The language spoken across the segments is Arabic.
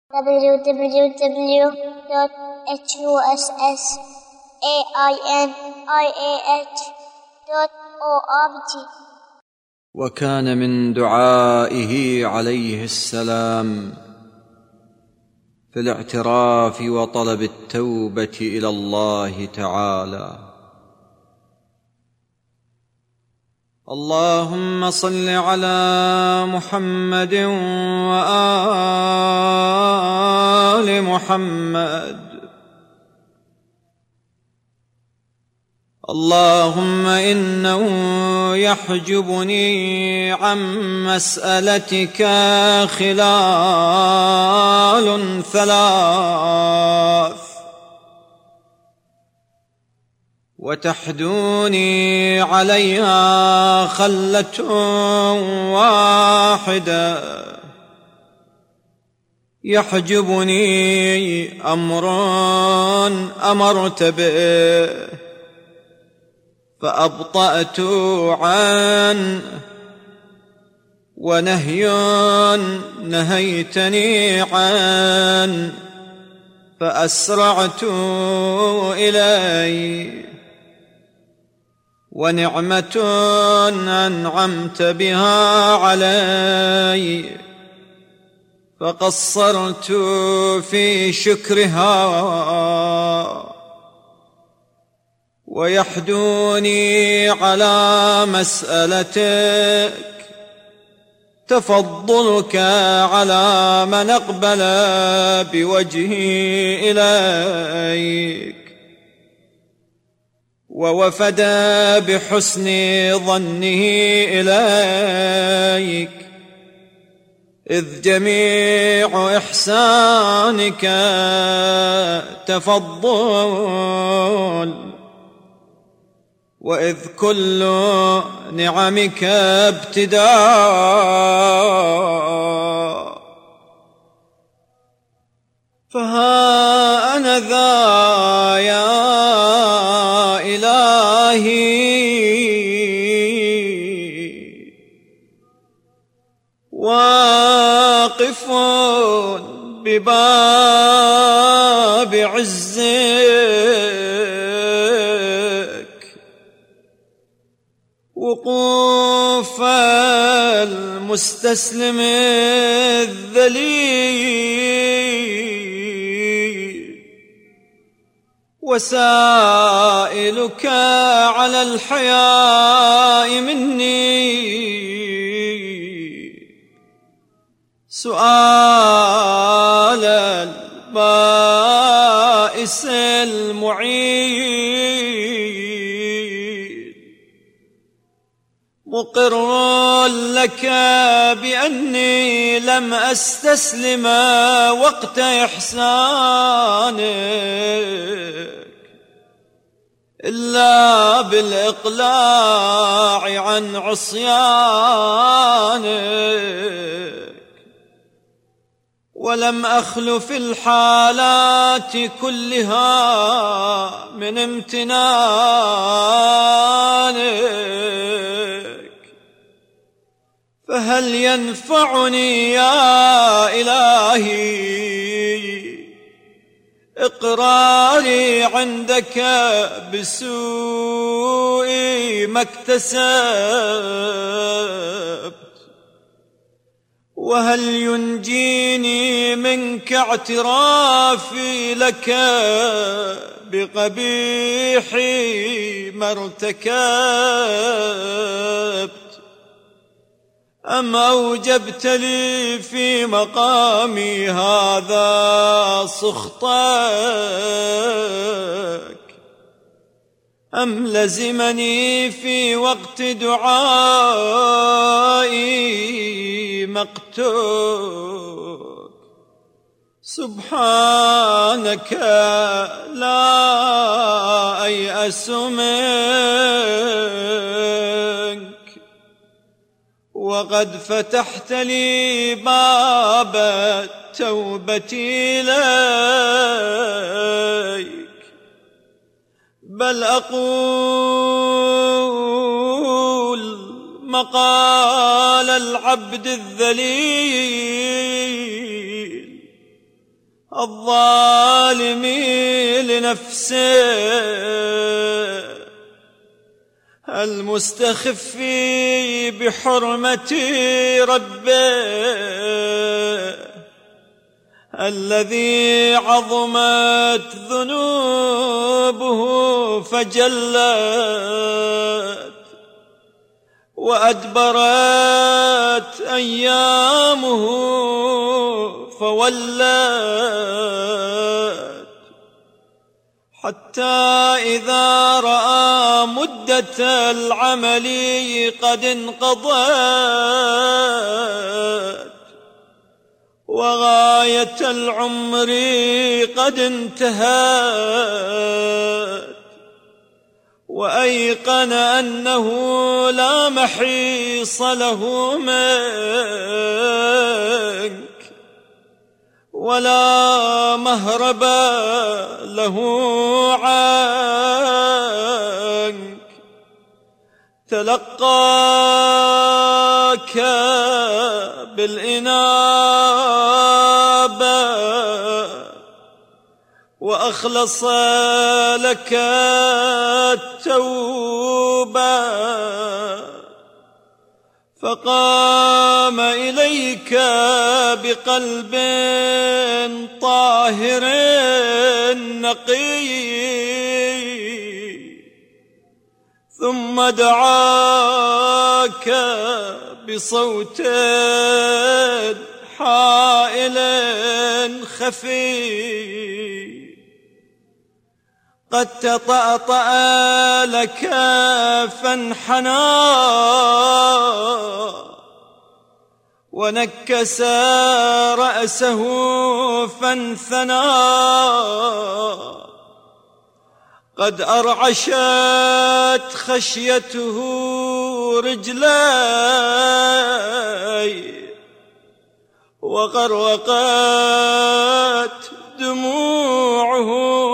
www.hussainih.org. وكان من دعائه عليه السلام في الاعتراف وطلب التوبة إلى الله تعالى: اللهم صل على محمد وآل محمد. اللهم إنه يحجبني عن مسألتك خلال ثلاث، وتحدوني عليها خلة واحدة. يحجبني أمر أمرت به فأبطأت عنه، ونهي نهيتني عنه فأسرعت إليه، ونعمة أنعمت بها علي فقصرت في شكرها. ويحدوني على مسألتك تفضلك على من أقبل بوجهه إليك ووفد بحسن ظنه إليك، إذ جميع إحسانك تفضل، وإذ كل نعمك ابتداء. فها أنا ذا يا إلهي واقف بباب عزك، وقوف المستسلم الذليل، وسائلك على الحياء مني سؤال البائس المعين، مقر لك بأني لم أستسلم وقت إحسانك إلا بالإقلاع عن عصيانك، ولم أخل في الحالات كلها من امتنانك. فهل ينفعني يا إلهي إقراري عندك بسوء ما اكتسبت؟ وهل ينجيني منك اعترافي لك بقبيح ما ارتكبت؟ أم أوجبت لي في مقامي هذا سخطك؟ أم لزمني في وقت دعائي مقتك؟ سبحانك لا أيأس منك، وقد فتحت لي باب التوبة إليك. بل أقول مقال العبد الذليل: الظالم لنفسه المستخف بحرمة ربه الذي عظمت ذنوبه فجلت وأدبرت أيامه فولت حتى إذا رأى مدة العمل قد انقضت وغاية العمر قد انتهت وأيقن أنه لا محيص له منك ولا مهرب له عنك تلقاك بالإنابة وأخلص لك التوبة فقام إليك بقلب طاهر نقي ثم دعاك بصوت حائل خفي قد تطأطأ لك فانحنى ونكس رأسه فانثنى قد أرعشت خشيته رجلي وغرقت دموعه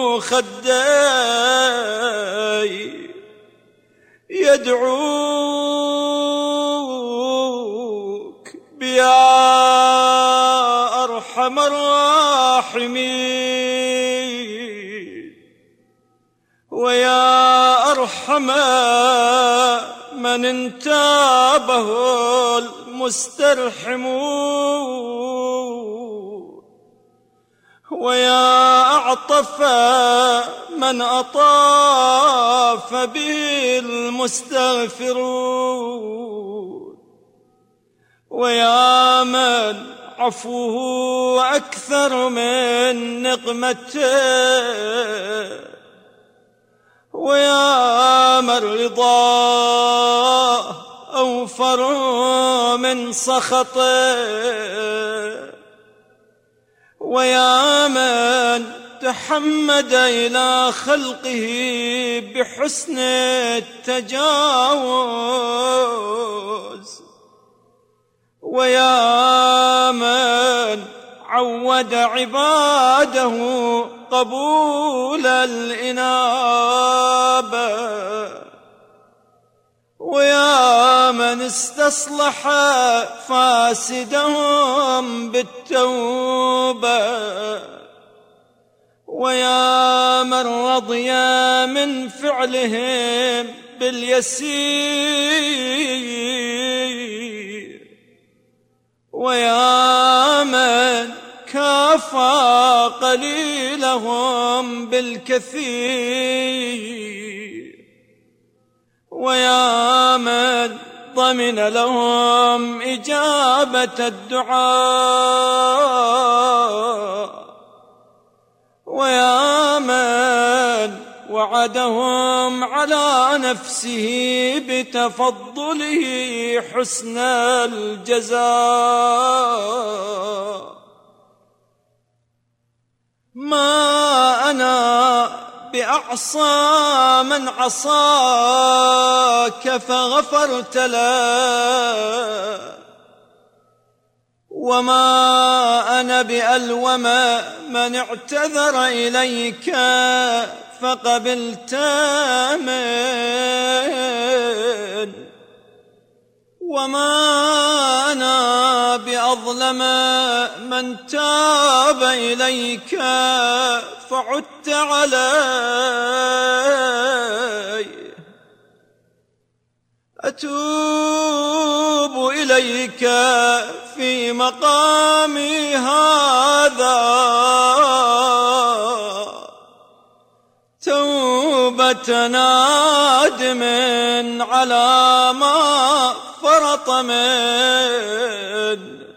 خدي يدعوك بيا أرحم الراحمين ويا أرحم من انتابه المسترحمون ويا أعطف من أطاف به المستغفرون ويا من عفوه أكثر من نقمته ويا من رضاه أوفر من سخطه ويا من تحمد إلى خلقه بحسن التجاوز ويا من عود عباده قبول الإنابة ويا من استصلح فاسدهم بالتوبة ويا من رضي من فعلهم باليسير ويا من كافى قليلهم بالكثير ويا من ضمن لهم إجابة الدعاء ويا من وعدهم على نفسه بتفضله حسن الجزاء ما أنا بأعصى من عصاك فغفرت له وما أنا بألوم من اعتذر إليك فقبلت منه وما أنا بأظلم من تاب إليك فعدت علي. أتوب إليك في مقامي هذا توبة نادم على ما فرط من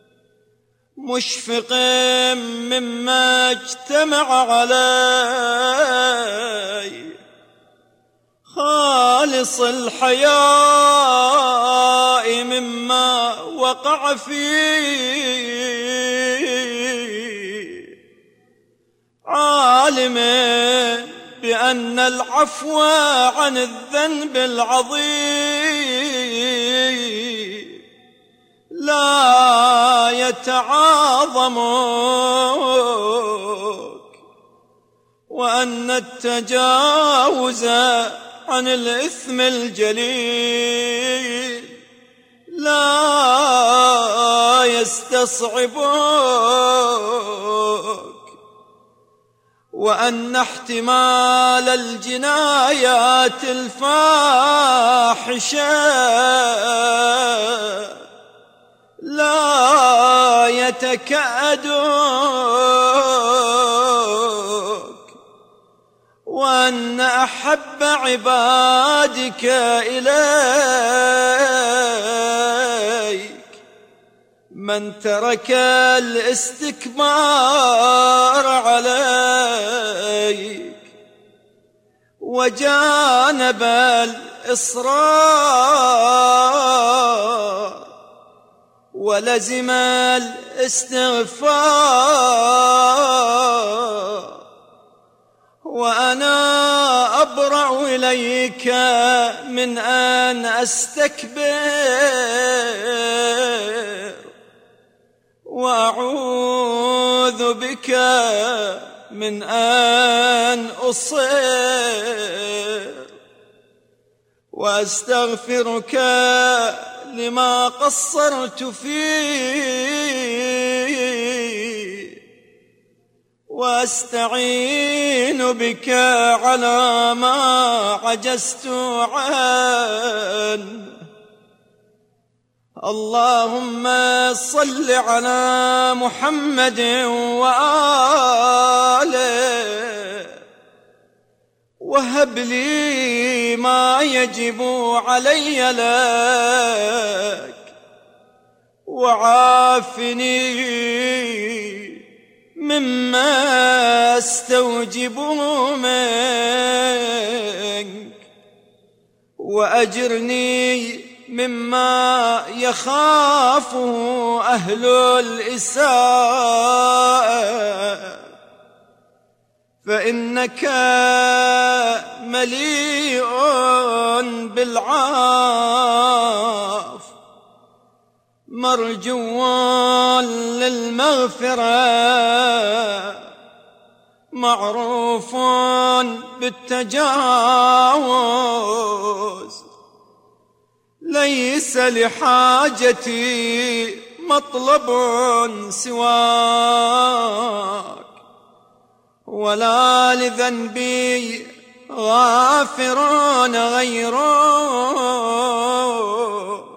مشفق مما اجتمع علي، خالص الحياء مما وقع فيه، عالم بأن العفو عن الذنب العظيم لا يتعاظمك، وأن التجاوز عن الإثم الجليل لا يستصعبك، وأن احتمال الجنايات الفاحشة لا يتكأدك، وأن أحب عبادك إليك من ترك الاستكبار عليك وجانب الإصرار ولزم الاستغفار. وأنا أبرأ إليك من أن أستكبر، وأعوذ بك من أن أصر، وأستغفرك لما قصرت فيه، وأستعين بك على ما عجزت عنه. اللهم صل على محمد وآله، وهب لي ما يجب علي لك، وعافني مما استوجب منك، وأجرني مما يخافه أهل الإساءة، فإنك مليء بالعاف مرجو للمغفرة، معروف بالتجاوز، ليس لحاجتي مطلب سواك، ولا لذنبي غافر غيرك.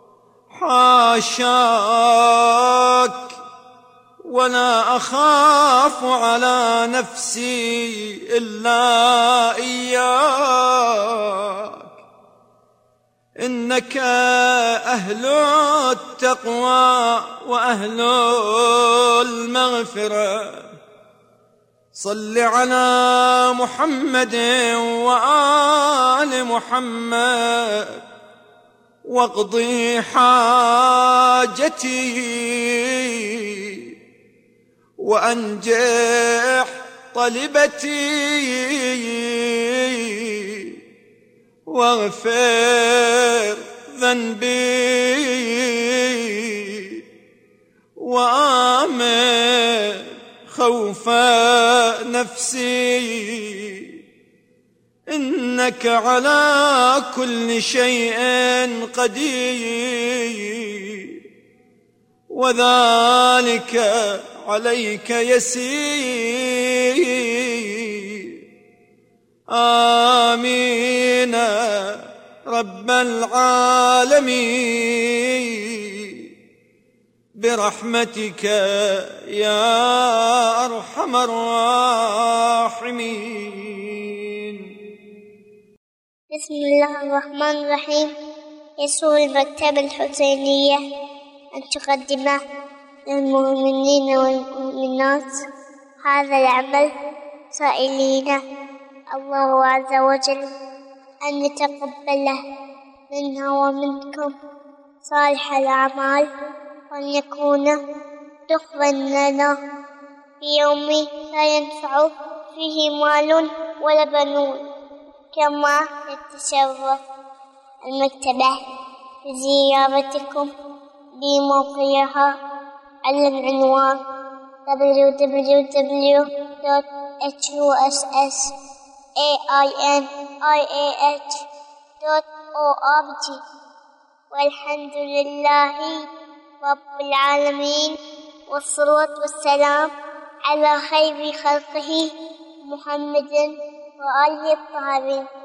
حاشاك، ولا أخاف على نفسي إلا إياك، إنك أهل التقوى وأهل المغفرة. صل على محمد وآل محمد، واقضي حاجتي، وأنجح طلبتي، واغفر ذنبي، وآمن خوف نفسي، إنك على كل شيء قدير، وذلك عليك يسير. آمين رب العالمين برحمتك يا أرحم الراحمين. بسم الله الرحمن الرحيم. يسر المكتبة الحسينية أن تقدم للمؤمنين والمؤمنات هذا العمل، سائلين الله عز وجل أن يتقبله منا ومنكم صالح الأعمال، وأن يكون دخلا لنا في يوم لا ينفع فيه مال ولا بنون. كما يتشرف المكتبة بزيارتكم بموقعها على العنوان www.husainiah.org. والحمد لله رب العالمين، والصلاة والسلام على خير خلقه محمد وآله الطاهرين.